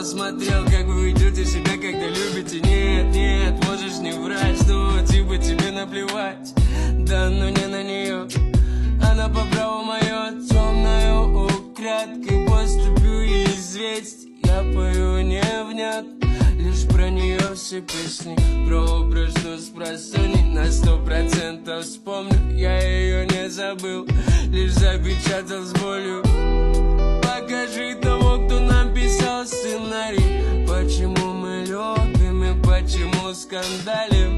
посмотрел, как вы ведете себя, когда любите. Нет, нет, можешь не врать, что типа тебе наплевать. Да, но не на нее. Она по праву мое темную украдкой поступю и известь. Я пою невнятно, лишь про нее все песни. Про образ, что с просони на 100% вспомню. Я ее не забыл, лишь запечатал с болью. Покажи того, кто нам писал сценарий. Почему мы любим и почему скандалим?